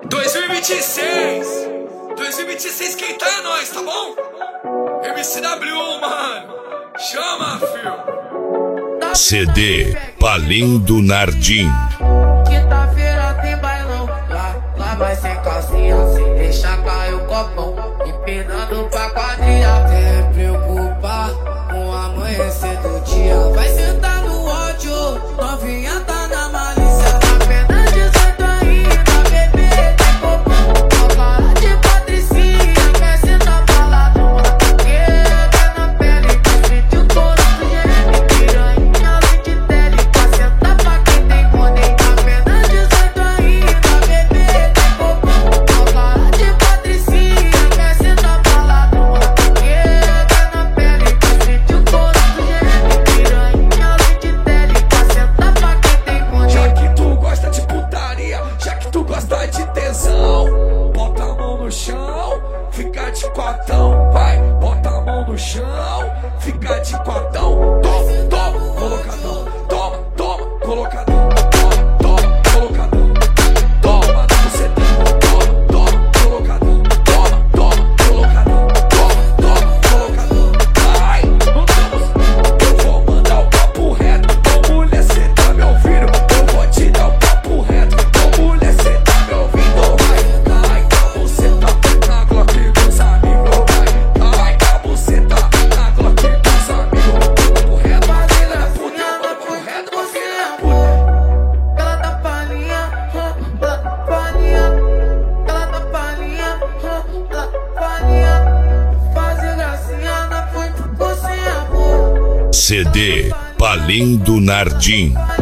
2026 quem tá é nós, tá bom? MCW, mano. Chama, filho. CD Palindo Nardim. Quinta-feira tem bailão, lá vai sem calcinha, sem deixar cair o copão, empinando pra quadrilha. Quer preocupar com o amanhecer do dia, vai sentar no ódio, novinha tá na malícia. Apenas 18 ainda, bebê tem copão, só cara de patricinha, quer sentar baladão. Quer na pele, que sente o couro do gêmeo, piranha, de tele, pra sentar pra quem tem poder. Apenas 18 ainda, bebê tem copão, só cara de patricinha, quer sentar baladão. Quer na pele, que sente o couro do gêmeo, piranha, de tele, pra sentar pra quem tem poder. Já que tu gosta de putaria, já que tu gosta de tesão, bota a mão no chão, fica de quatão. Vai, bota a mão no chão, fica de quatão. Toma, toma, colocadão. Toma, toma, colocadão. Toma, toma, colocadão. Toma, no bucetão. Toma, toma, colocadão. Toma, toma, colocadão. Toma, toma, colocadão. Vai, vamos. Eu vou mandar o papo reto. Ô mulher, cê tá me ouvindo? Eu vou te dar o papo reto. Ô mulher, cê tá me ouvindo? Vai, com a buceta na Glock dos amigos. Vai, com a buceta na Glock dos amigos. Papo reto, família da puta. Papo reto, família da puta. Ela tá palhinha, ela tá palhinha, ela tá palhinha, ela tá palhinha. Fazer gracinha na frente, você amor. CD Palindo Nardim.